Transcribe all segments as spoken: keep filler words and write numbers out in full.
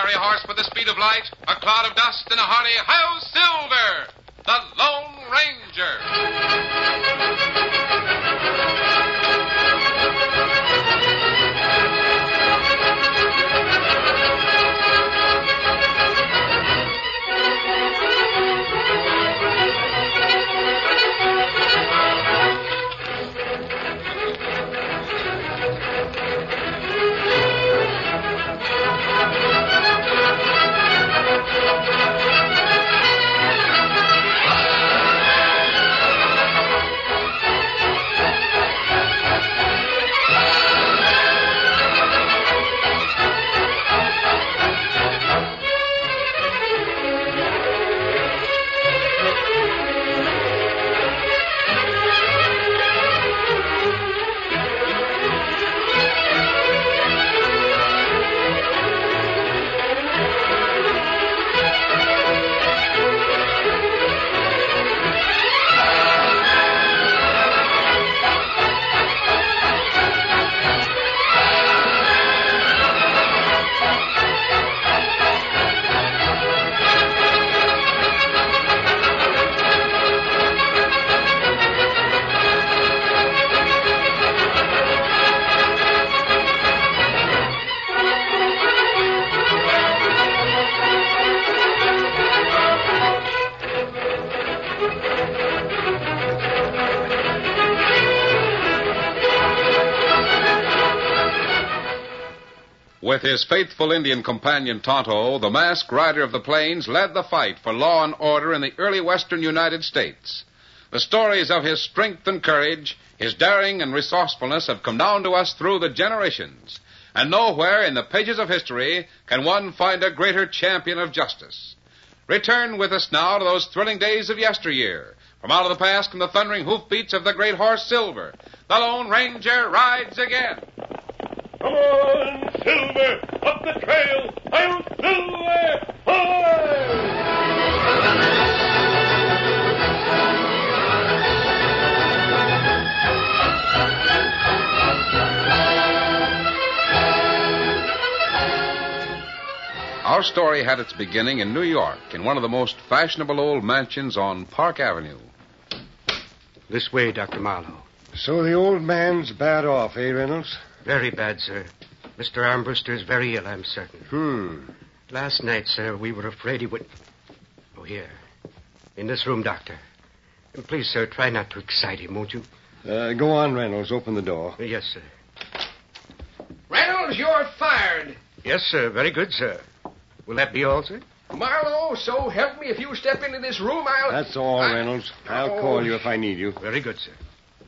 fiery horse with the speed of light, a cloud of dust, and a hearty Hi-Yo Silver, the Lone With his faithful Indian companion Tonto, the masked rider of the plains led the fight for law and order in the early western United States. The stories of his strength and courage, his daring and resourcefulness have come down to us through the generations. And nowhere in the pages of history can one find a greater champion of justice. Return with us now to those thrilling days of yesteryear. From out of the past come the thundering hoofbeats of the great horse Silver. The Lone Ranger rides again. Come on, Silver! Up the trail! I'm Silver! Hi! Our story had its beginning in New York, in one of the most fashionable old mansions on Park Avenue. This way, Doctor Marlowe. So the old man's bad off, eh, Reynolds? Very bad, sir. Mister Armbruster is very ill, I'm certain. Hmm. Last night, sir, we were afraid he would... Oh, here. In this room, Doctor. And please, sir, try not to excite him, won't you? Uh, go on, Reynolds. Open the door. Uh, yes, sir. Reynolds, you're fired. Yes, sir. Very good, sir. Will that be all, sir? Marlowe, so help me, if you step into this room, I'll... That's all, I... Reynolds. I'll oh. call you if I need you. Very good, sir.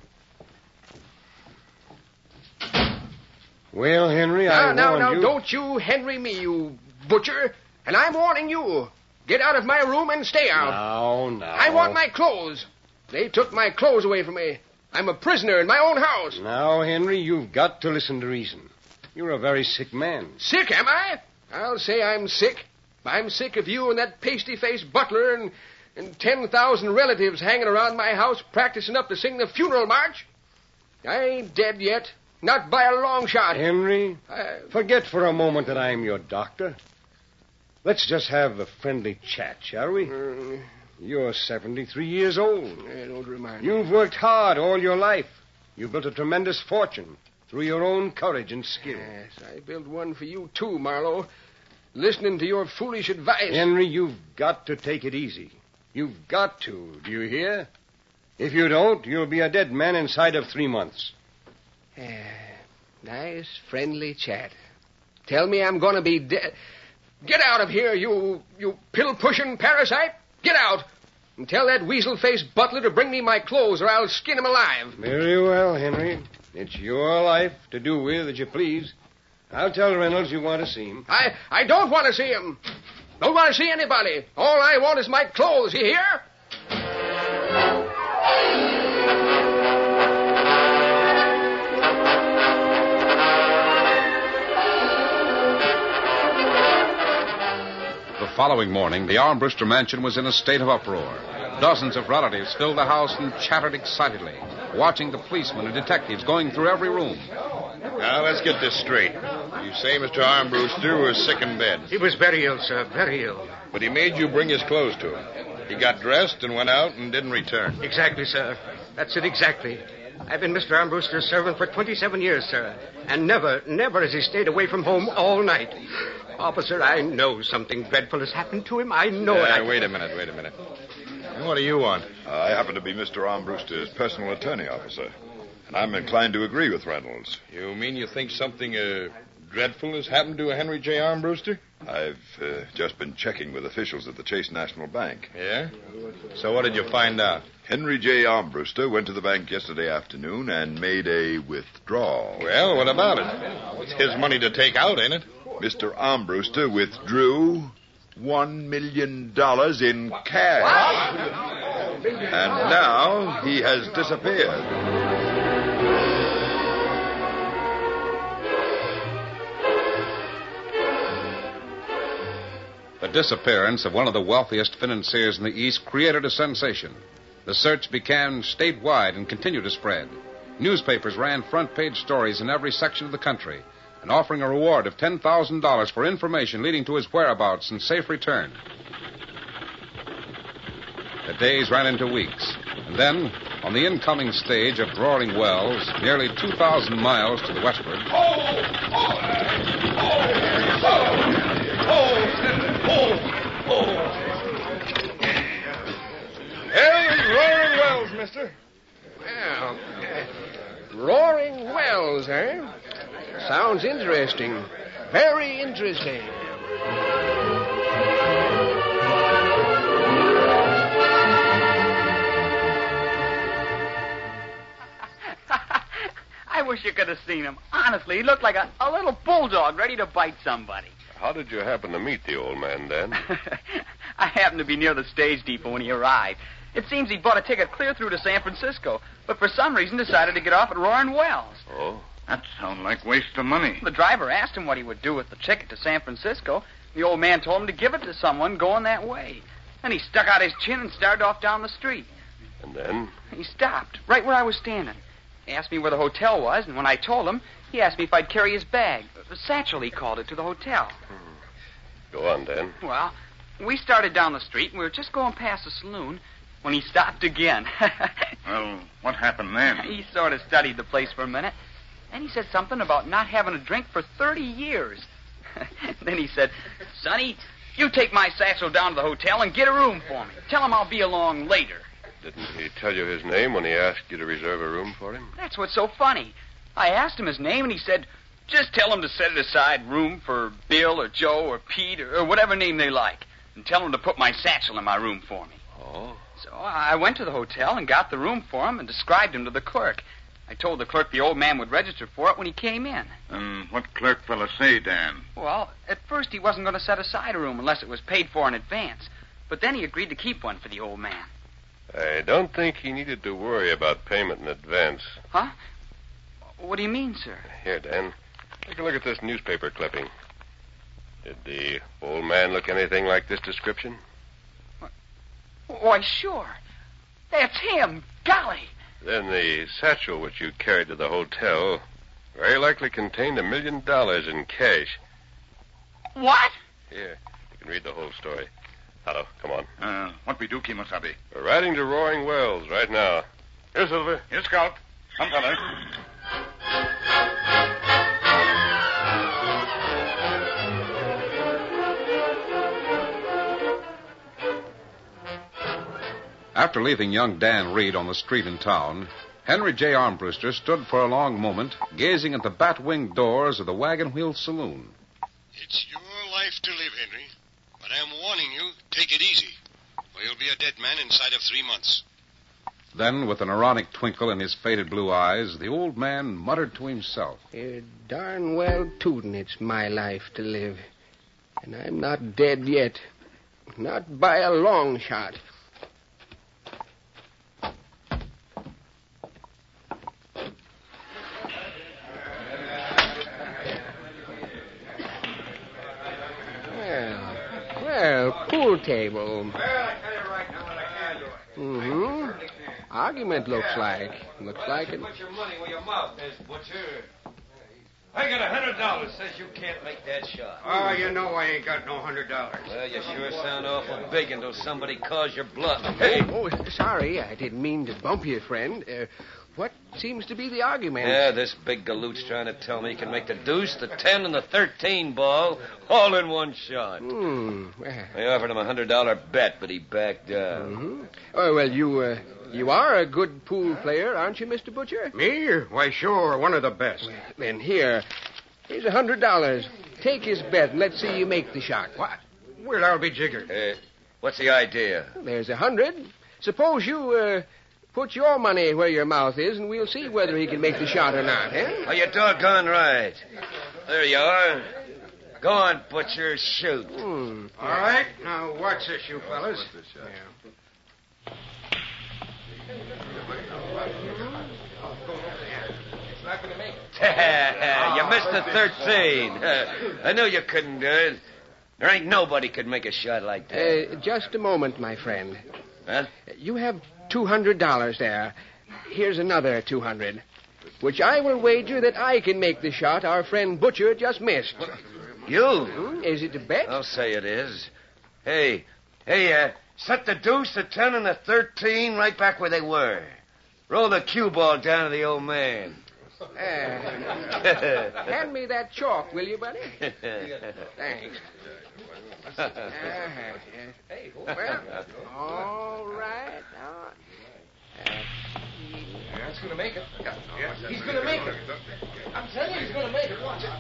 Well, Henry, now, I now, warned now, you... don't you Henry me, you butcher. And I'm warning you. Get out of my room and stay out. Now, now. I want my clothes. They took my clothes away from me. I'm a prisoner in my own house. Now, Henry, you've got to listen to reason. You're a very sick man. Sick, am I? I'll say I'm sick. I'm sick of you and that pasty-faced butler and, and ten thousand relatives hanging around my house practicing up to sing the funeral march. I ain't dead yet. Not by a long shot. Henry, I... forget for a moment that I'm your doctor. Let's just have a friendly chat, shall we? Uh, You're seventy-three years old. I don't remind me. You've worked hard all your life. You built a tremendous fortune through your own courage and skill. Yes, I built one for you, too, Marlowe. Listening to your foolish advice. Henry, you've got to take it easy. You've got to. Do you hear? If you don't, you'll be a dead man inside of three months. Uh, nice, friendly chat. Tell me I'm going to be dead. Get out of here, you you pill-pushing parasite. Get out. And tell that weasel-faced butler to bring me my clothes or I'll skin him alive. Very well, Henry. It's your life to do with as you please. I'll tell Reynolds you want to see him. I, I don't want to see him. Don't want to see anybody. All I want is my clothes, you hear? The following morning, the Armbruster mansion was in a state of uproar. Dozens of relatives filled the house and chattered excitedly, watching the policemen and detectives going through every room. Now, let's get this straight. You say Mister Armbruster was sick in bed. He was very ill, sir, very ill. But he made you bring his clothes to him. He got dressed and went out and didn't return. Exactly, sir. That's it, exactly. I've been Mister Armbruster's servant for twenty-seven years, sir. And never, never has he stayed away from home all night. Officer, I know something dreadful has happened to him. I know uh, it. I... Wait a minute, wait a minute. And what do you want? Uh, I happen to be Mister Armbruster's personal attorney, officer. And I'm inclined to agree with Reynolds. You mean you think something uh, dreadful has happened to Henry J. Armbruster? I've uh, just been checking with officials at the Chase National Bank. Yeah? So what did you find out? Henry J. Armbruster went to the bank yesterday afternoon and made a withdrawal. Well, what about it? It's his money to take out, ain't it? Mister Armbruster withdrew one million dollars in cash. And now he has disappeared. The disappearance of one of the wealthiest financiers in the East created a sensation. The search became statewide and continued to spread. Newspapers ran front-page stories in every section of the country and offering a reward of ten thousand dollars for information leading to his whereabouts and safe return. The days ran into weeks, and then, on the incoming stage of Roaring Wells, nearly two thousand miles to the westward... Oh! Oh! Oh! Oh! Hey, Roaring Wells, mister. Well, uh, Roaring Wells, eh? Sounds interesting. Very interesting. I wish you could have seen him. Honestly, he looked like a, a little bulldog ready to bite somebody. How did you happen to meet the old man, then? I happened to be near the stage depot when he arrived. It seems he bought a ticket clear through to San Francisco, but for some reason decided to get off at Roaring Wells. Oh? That sounds like waste of money. The driver asked him what he would do with the ticket to San Francisco. The old man told him to give it to someone going that way. Then he stuck out his chin and started off down the street. And then? He stopped, right where I was standing. He asked me where the hotel was, and when I told him, he asked me if I'd carry his bag. A satchel, he called it, to the hotel. Hmm. Go on, Dan. Well, we started down the street, and we were just going past the saloon when he stopped again. Well, what happened then? He sort of studied the place for a minute. Then he said something about not having a drink for thirty years. Then he said, Sonny, you take my satchel down to the hotel and get a room for me. Tell him I'll be along later. Didn't he tell you his name when he asked you to reserve a room for him? That's what's so funny. I asked him his name, and he said, just tell him to set it aside room for Bill or Joe or Pete or, or whatever name they like, and tell him to put my satchel in my room for me. Oh? So I went to the hotel and got the room for him and described him to the clerk. I told the clerk the old man would register for it when he came in. Um, what clerk fella say, Dan? Well, at first he wasn't going to set aside a room unless it was paid for in advance. But then he agreed to keep one for the old man. I don't think he needed to worry about payment in advance. Huh? What do you mean, sir? Here, Dan, take a look at this newspaper clipping. Did the old man look anything like this description? Why, sure. That's him. Golly. Then the satchel which you carried to the hotel very likely contained a million dollars in cash. What? Here, you can read the whole story. Hello, come on. Uh, what we do, Kimosabe? We're riding to Roaring Wells right now. Here, Silver. Here, Scout. Come, fella. After leaving young Dan Reed on the street in town, Henry J. Armbruster stood for a long moment gazing at the bat-winged doors of the Wagon Wheel Saloon. It's your life to live, Henry. But I'm warning you, take it easy, or you'll be a dead man inside of three months. Then, with an ironic twinkle in his faded blue eyes, the old man muttered to himself. You're darn well tootin' it's my life to live. And I'm not dead yet. Not by a long shot. Well, well, pool table. Well, I tell you right now what I can do it. Mm-hmm. Argument looks like. Looks like it. Put your money where your mouth is, butcher. I got a hundred dollars. Says you can't make that shot. Oh, you know I ain't got no hundred dollars. Well, you sure sound awful big until somebody calls your bluff. Hey! Oh, sorry. I didn't mean to bump you, friend. Uh, what seems to be the argument? Yeah, this big galoot's trying to tell me he can make the deuce, the ten, and the thirteen ball all in one shot. Hmm. I offered him a hundred dollar bet, but he backed down. Mm-hmm. Oh, well, you, uh, you are a good pool player, aren't you, Mister Butcher? Me? Why, sure. One of the best. Well, then here, here's a hundred dollars. Take his bet and let's see you make the shot. What? Well, I'll be jiggered. Uh, what's the idea? There's a hundred. Suppose you, uh, put your money where your mouth is, and we'll see whether he can make the shot or not, eh? Oh, you're doggone right. There you are. Go on, Butcher, shoot. Hmm. All right. Now, watch this, you fellas. Yeah. You missed the thirteen. I knew you couldn't do it. There ain't nobody could make a shot like that. Uh, just a moment, my friend. Huh? You have two hundred dollars there. Here's another two hundred, which I will wager that I can make the shot our friend Butcher just missed. You? Hmm? Is it a bet? I'll say it is. Hey, hey, uh, set the deuce, the ten, and the thirteen right back where they were. Roll the cue ball down to the old man. Uh, hand me that chalk, will you, buddy? Thanks. Uh, hey, well, all right. Now, uh, That's going to make it. Yeah. he's going to make it. I'm telling you, he's going to make it. Watch it.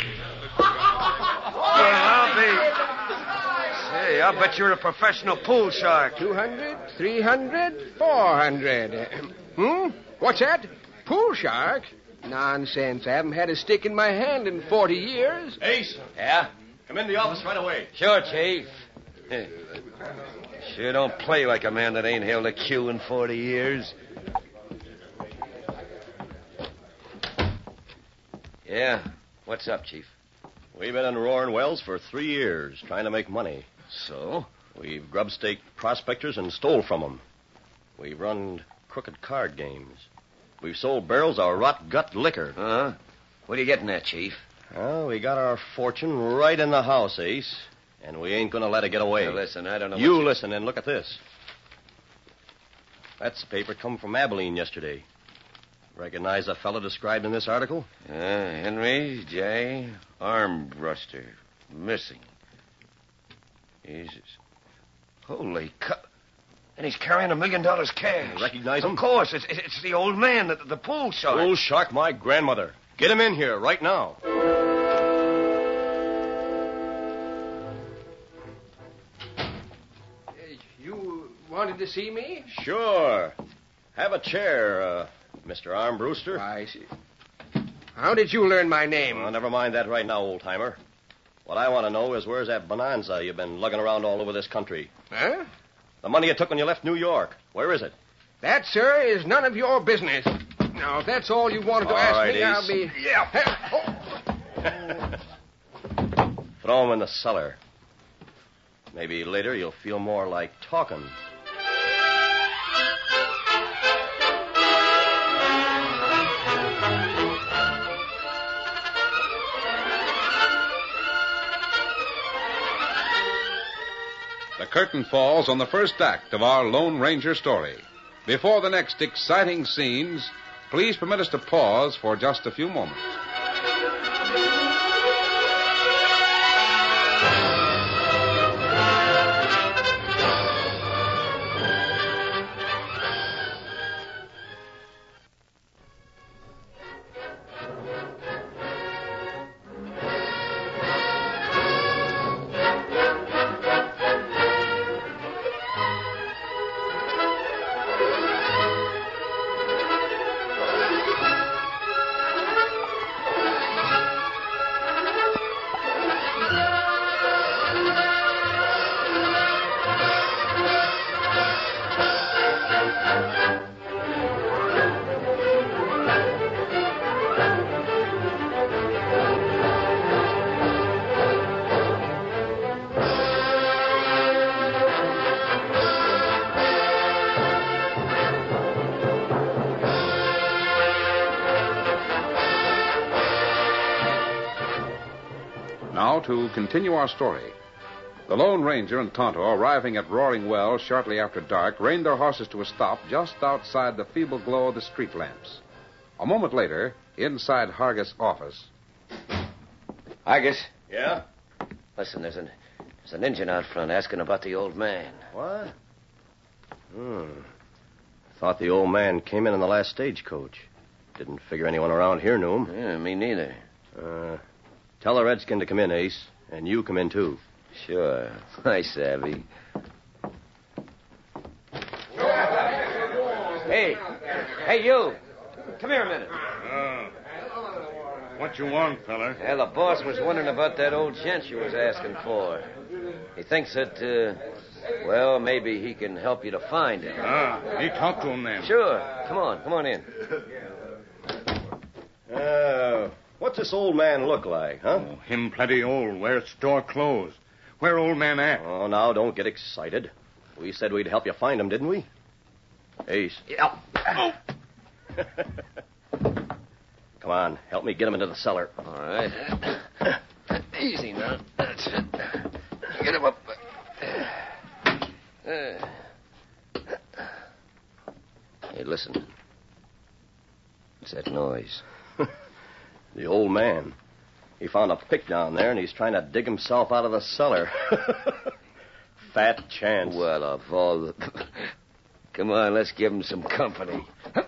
I'll be... Hey, I'll bet you're a professional pool shark. Two hundred, three hundred, four hundred. Hmm? What's that? Pool shark? Nonsense. I haven't had a stick in my hand in forty years. Ace, Yeah? come in the office right away. Sure, Chief. Sure don't play like a man that ain't held a cue in forty years. Yeah? What's up, Chief? We've been in Roaring Wells for three years, trying to make money. So? We've grub-staked prospectors and stole from them. We've run crooked card games. We've sold barrels of rot-gut liquor. Uh-huh. What are you getting at, Chief? Well, we got our fortune right in the house, Ace, and we ain't going to let it get away. Now, listen, I don't know You what listen and look at this. That's the paper come from Abilene yesterday. Recognize the fellow described in this article? Uh, Henry J. Armbruster. Missing. Jesus. Holy cu... And he's carrying a million dollars cash. You recognize him? Of course. It's, it's the old man, the, the pool shark. Bull Shark, my grandmother. Get him in here right now. Uh, you wanted to see me? Sure. Have a chair, uh, Mister Armbruster. I see. How did you learn my name? Well, never mind that right now, old-timer. What I want to know is where's that bonanza you've been lugging around all over this country? Huh? The money you took when you left New York. Where is it? That, sir, is none of your business. Now, if that's all you wanted to All ask right, me, I'll Ace. be... Yeah. Throw him in the cellar. Maybe later you'll feel more like talking. The curtain falls on the first act of our Lone Ranger story. Before the next exciting scenes, please permit us to pause for just a few moments. Now, to continue our story. The Lone Ranger and Tonto, arriving at Roaring Wells shortly after dark, reined their horses to a stop just outside the feeble glow of the street lamps. A moment later, inside Hargis' office. Hargis? Yeah? Listen, there's an, there's an engine out front asking about the old man. What? Hmm. Thought the old man came in on the last stagecoach. Didn't figure anyone around here knew him. Yeah, me neither. Uh, tell the redskin to come in, Ace. And you come in, too. Sure. I savvy. Hey. Hey, you. Come here a minute. Uh, what you want, feller? Well, the boss was wondering about that old gent you was asking for. He thinks that, uh, well, maybe he can help you to find him. Ah, he talked to him then. Sure. Come on. Come on in. Uh, what's this old man look like, huh? Oh, him plenty old. Wears store clothes. Where old man at? Oh, now, don't get excited. We said we'd help you find him, didn't we? Ace. Yeah. Oh. Come on, help me get him into the cellar. All right. Easy now. That's it. Get him up. Uh. Hey, listen. What's that noise? The old man. He found a pick down there, and he's trying to dig himself out of the cellar. Fat chance. Well, of all the... Come on, let's give him some company.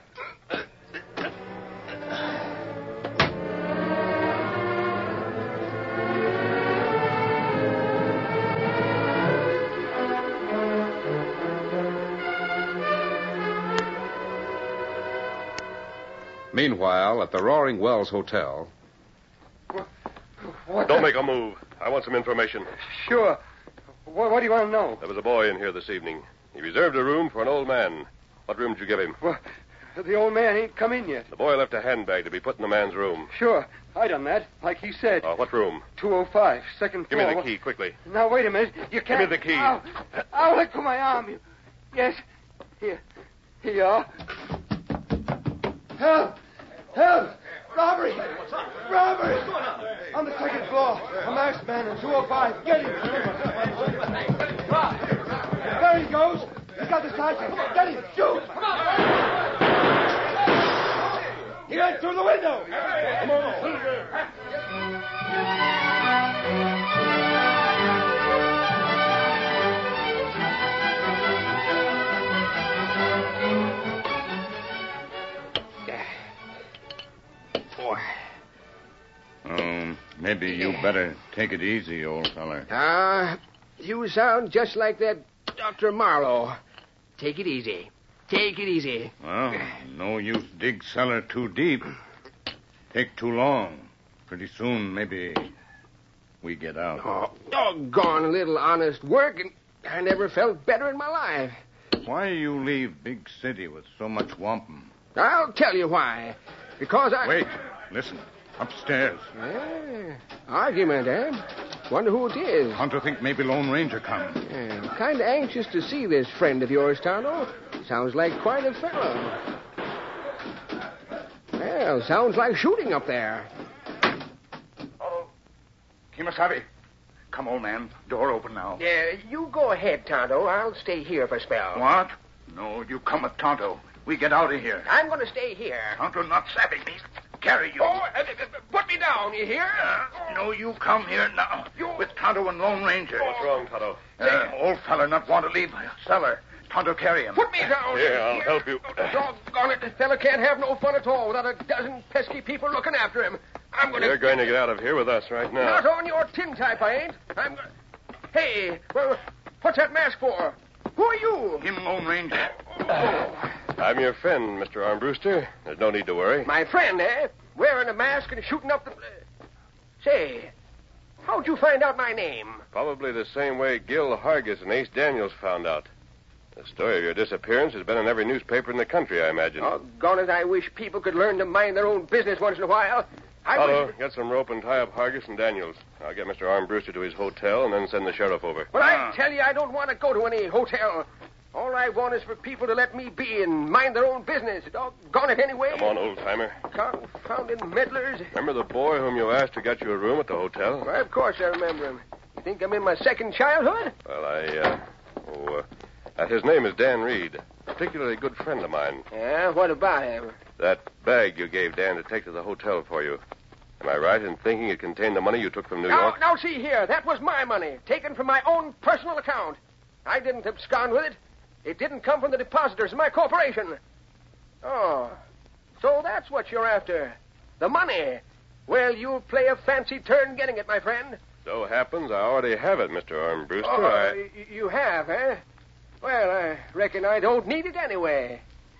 Meanwhile, at the Roaring Wells Hotel... What Don't the... make a move. I want some information. Sure. What, what do you want to know? There was a boy in here this evening. He reserved a room for an old man. What room did you give him? Well, the old man ain't come in yet. The boy left a handbag to be put in the man's room. Sure. I done that, like he said. Uh, what room? two oh five, second Give floor. me the key, quickly. Now, wait a minute. You can't... Give me the key. Ow, Ow let go my arm. You... Yes. Here. Here you are. Help! Help! Robbery! Robbery! On the second floor. A masked man in two oh five. Get him! There he goes. He's got the sergeant. Get him! Shoot! Come on! He went through the window! Come on! Um, maybe you better take it easy, old feller. Ah, uh, you sound just like that Doctor Marlowe. Take it easy. Take it easy. Well, no use dig cellar too deep. Take too long. Pretty soon, maybe we get out. Oh, doggone little honest work, and I never felt better in my life. Why you leave big city with so much wampum? I'll tell you why. Because I... Wait, listen. Upstairs. Yeah, argument, eh? Wonder who it is. Tonto think maybe Lone Ranger come. Yeah, kind of anxious to see this friend of yours, Tonto. Sounds like quite a fellow. Well, sounds like shooting up there. Oh, Kimasabi. Come, old man. Door open now. Yeah, you go ahead, Tonto. I'll stay here for a spell. What? No, you come with Tonto. We get out of here. I'm going to stay here. Tonto not savvy me. Carry you. Oh, uh, uh, put me down, you hear? Uh, no, you come here now. You... With Tonto and Lone Ranger. What's wrong, Tonto? Uh, old feller not want to leave cellar. Tonto carry him. Put me down. Here, I'll help you. Doggone it. The fella can't have no fun at all without a dozen pesky people looking after him. I'm going to... You're going to get out of here with us right now. Not on your tin type, I ain't. I'm going to... Hey, well, what's that mask for? Who are you? Him Lone Ranger. Oh. I'm your friend, Mister Armbruster. There's no need to worry. My friend, eh? Wearing a mask and shooting up the... Say, how'd you find out my name? Probably the same way Gil Hargis and Ace Daniels found out. The story of your disappearance has been in every newspaper in the country, I imagine. Doggone it, I wish people could learn to mind their own business once in a while. I Otto, wish... get some rope and tie up Hargis and Daniels. I'll get Mister Armbruster to his hotel and then send the sheriff over. Well, ah. I tell you, I don't want to go to any hotel. All I want is for people to let me be and mind their own business. Doggone it anyway. Come on, old-timer. Confounded meddlers. Remember the boy whom you asked to get you a room at the hotel? Why, of course I remember him. You think I'm in my second childhood? Well, I, uh... Oh, uh, uh, his name is Dan Reed. A particularly good friend of mine. Yeah, what about him? That bag you gave Dan to take to the hotel for you. Am I right in thinking it contained the money you took from New now, York? Now, see here. That was my money, taken from my own personal account. I didn't abscond with it. It didn't come from the depositors of my corporation. Oh, so that's what you're after. The money. Well, you'll play a fancy turn getting it, my friend. So happens I already have it, Mister Armbruster. Oh, I... y- you have, eh? Well, I reckon I don't need it anyway.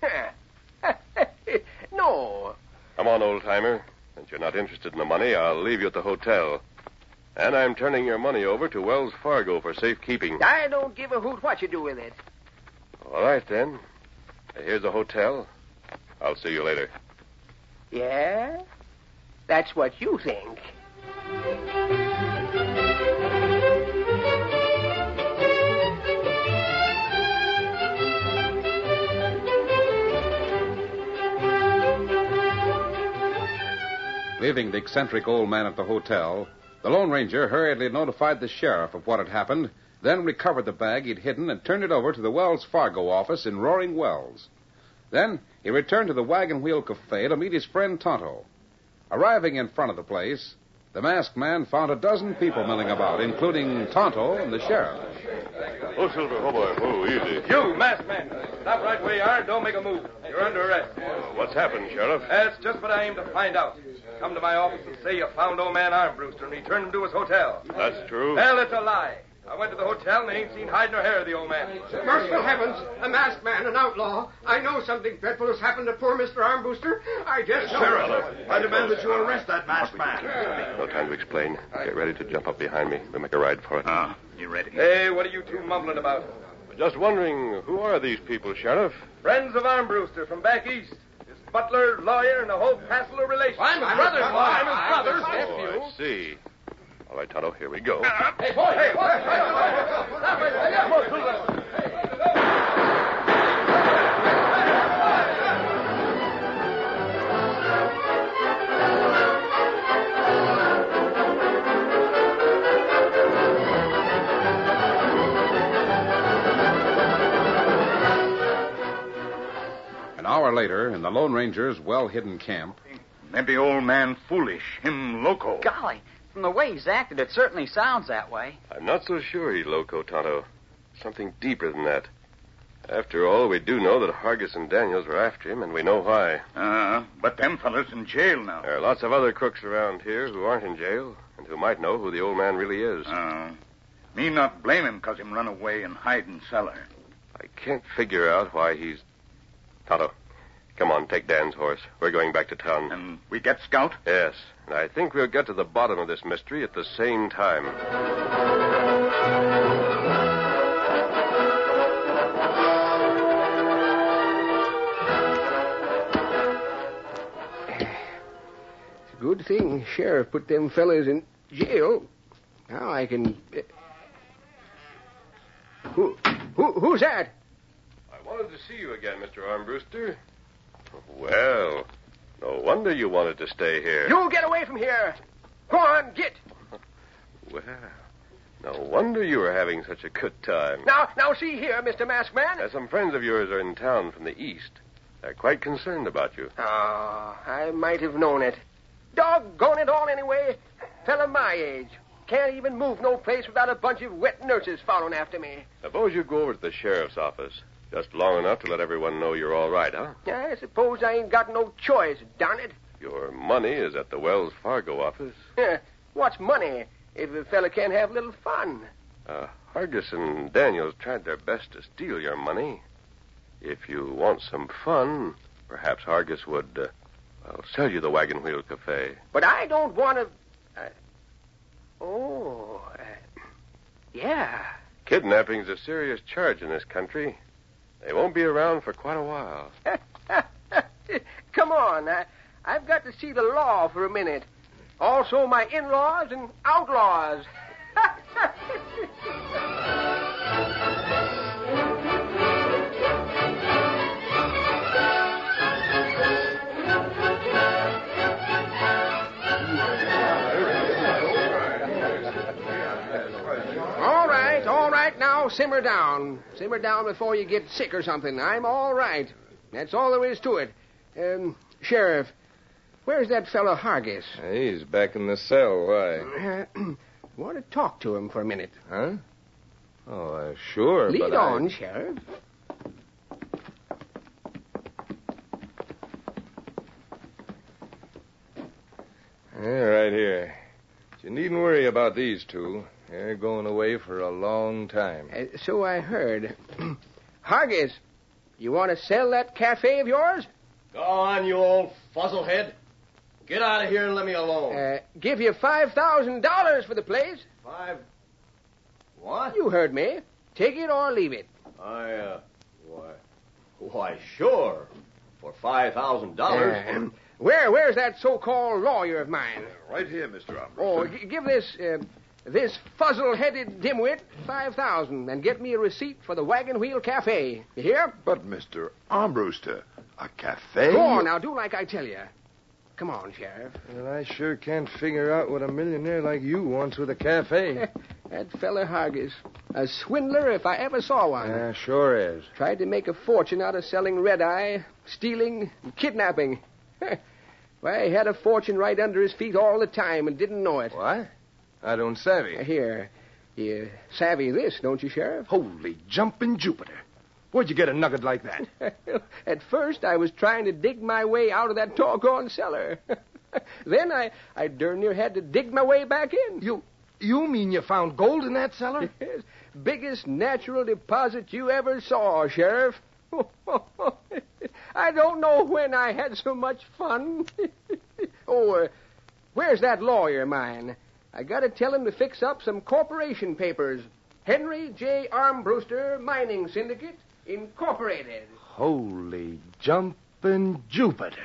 No. Come on, old-timer. Since you're not interested in the money, I'll leave you at the hotel. And I'm turning your money over to Wells Fargo for safekeeping. I don't give a hoot what you do with it. All right, then. Here's the hotel. I'll see you later. Yeah? That's what you think. Leaving the eccentric old man at the hotel, the Lone Ranger hurriedly notified the sheriff of what had happened, then recovered the bag he'd hidden and turned it over to the Wells Fargo office in Roaring Wells. Then he returned to the Wagon Wheel Cafe to meet his friend Tonto. Arriving in front of the place, the masked man found a dozen people milling about, including Tonto and the sheriff. Oh, Silver, oh, boy. Oh, easy. You, masked man. Stop right where you are and don't make a move. You're under arrest. What's happened, Sheriff? That's just what I aim to find out. Come to my office and say you found old man Armbruster and returned him to his hotel. That's true. Well, it's a lie. I went to the hotel and they ain't seen hide nor hair of the old man. Merciful heavens, a masked man, an outlaw. I know something dreadful has happened to poor Mister Armbruster. I just know. Sheriff, I demand that you arrest that masked man. No time to explain. Get ready to jump up behind me. We'll make a ride for it. Ah, you ready? Hey, what are you two mumbling about? Just wondering, who are these people, Sheriff? Friends of Armbruster from back east. His butler, lawyer, and a whole passel of relations. I'm his brother. I'm his brother. Oh, I see. All right, Tonto, here we go. Hey, boy, hey, boy, hey, An hour later, in the Lone Ranger's well-hidden camp... Maybe old man foolish, him loco. Golly, from the way he's acted, it certainly sounds that way. I'm not so sure he's loco, Tonto. Something deeper than that. After all, we do know that Hargis and Daniels were after him, and we know why. Uh, but them fellas in jail now. There are lots of other crooks around here who aren't in jail, and who might know who the old man really is. Uh, me not blame him because him run away and hide in cellar. I can't figure out why he's... Tonto, come on, take Dan's horse. We're going back to town. And we get Scout? Yes, and I think we'll get to the bottom of this mystery at the same time. Good thing Sheriff put them fellas in jail. Now I can... Uh... Who, who, who's that? I wanted to see you again, Mister Armbruster. Well, no wonder you wanted to stay here. You get away from here. Go on, get. Well, no wonder you were having such a good time. Now, now, see here, Mister Masked Man. Uh, some friends of yours are in town from the east. They're quite concerned about you. Oh, I might have known it. Doggone it all anyway. Fella my age. Can't even move no place without a bunch of wet nurses following after me. Suppose you go over to the sheriff's office. Just long enough to let everyone know you're all right, huh? I suppose I ain't got no choice, darn it. Your money is at the Wells Fargo office. What's money if a fella can't have a little fun? Uh, Hargis and Daniels tried their best to steal your money. If you want some fun, perhaps Hargis would, uh, well, sell you the Wagon Wheel Cafe. But I don't want to... Uh... Oh, uh... yeah. Kidnapping's a serious charge in this country. They won't be around for quite a while. Come on. I, I've got to see the law for a minute. Also my in-laws and outlaws. now simmer down. Simmer down before you get sick or something. I'm all right. That's all there is to it. Um, Sheriff, where's that fellow Hargis? He's back in the cell. Why? Uh, want to talk to him for a minute. Huh? Oh, uh, sure. Lead but on, I... Sheriff. Yeah, right here. You needn't worry about these two. They're going away for a long time. Uh, so I heard. Hargis, you want to sell that cafe of yours? Go on, you old fuzzlehead. Get out of here and let me alone. Uh, give you five thousand dollars for the place. Five... What? You heard me. Take it or leave it. I, uh... Why... Why, sure. For five thousand dollars. Uh, where, where's that so-called lawyer of mine? Right here, Mister Armbruster. Oh, g- give this, uh, this fuzzle-headed dimwit five thousand and get me a receipt for the Wagon Wheel Cafe. You hear? But, Mister Armbruster, a cafe? Go on now, do like I tell you. Come on, Sheriff. Well, I sure can't figure out what a millionaire like you wants with a cafe. That fella Hargis. A swindler if I ever saw one. Yeah, sure is. Tried to make a fortune out of selling red-eye, stealing, and kidnapping. Why, he had a fortune right under his feet all the time and didn't know it. What? I don't savvy. Here, you savvy this, don't you, Sheriff? Holy jumping Jupiter. Where'd you get a nugget like that? At first, I was trying to dig my way out of that doggone cellar. Then I, I darn near had to dig my way back in. You you mean you found gold in that cellar? Yes. Biggest natural deposit you ever saw, Sheriff. I don't know when I had so much fun. oh, uh, where's that lawyer of mine? I got to tell him to fix up some corporation papers. Henry J. Armbruster Mining Syndicate, Incorporated. Holy jumping Jupiter.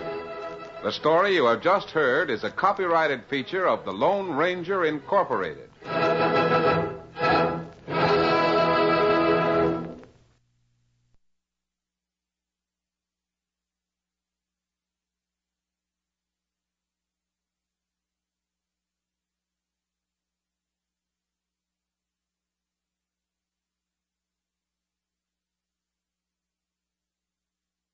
The story you have just heard is a copyrighted feature of the Lone Ranger Incorporated.